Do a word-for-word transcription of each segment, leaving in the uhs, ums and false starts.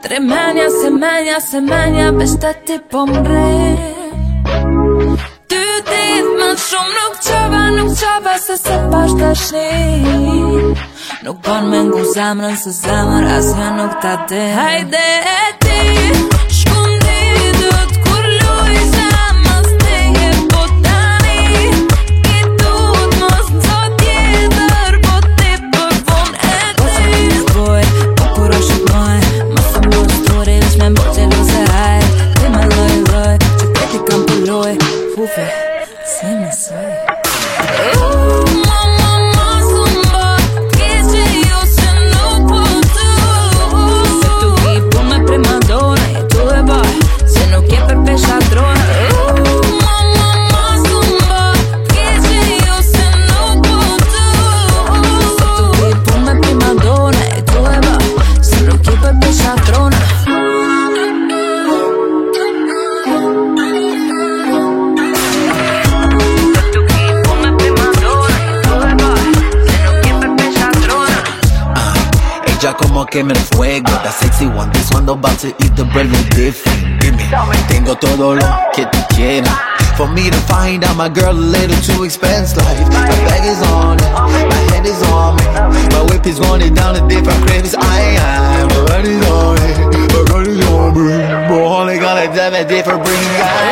Tre menja, se menja, se menja veç të ti po mre. Ty dit më shumë nuk qova, nuk qova se se pash dashni. Nuk bon me ngu zemrën se zemër asja nuk ta di. Hajde e ti, shkundidët kur luj zemës teje po tani. I tut mos nëzo tjetër po ti për von e ti. Po që më nëzboj, po kur është moj, mos të mbo stori veç me mbo gjelose haj. Ti me loj loj, që te ti kam pëlloj. Fufe, si me soj. Ya como que me fuego, that sexy one, this one about to eat the bread with different. Give me, tengo todo lo que tú quieras. For me to find out my girl a little too expensive. My bag is on it, my head is on me. My whip is running down the different cravings. I am, my gun is on it, my gun is on me. Bro, only gonna have a different bring guy.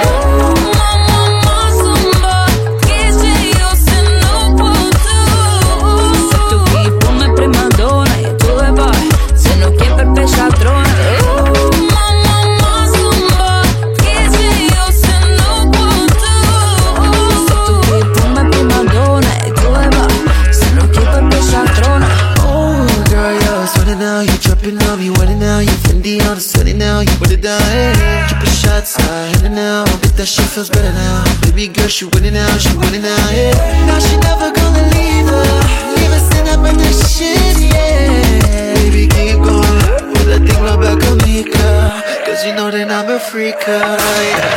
On me, what it now? You Fendi on the sunny now. You put it down, hey. Keep your shots high, hit it now. Bet that shit feels better now. Baby girl, she winning now, she winning now, yeah. Now she never gonna leave her. Leave us in that but that shit, yeah. Baby, keep going. With that thing right back on me, girl. Cause you know that I'm a freak, girl, yeah.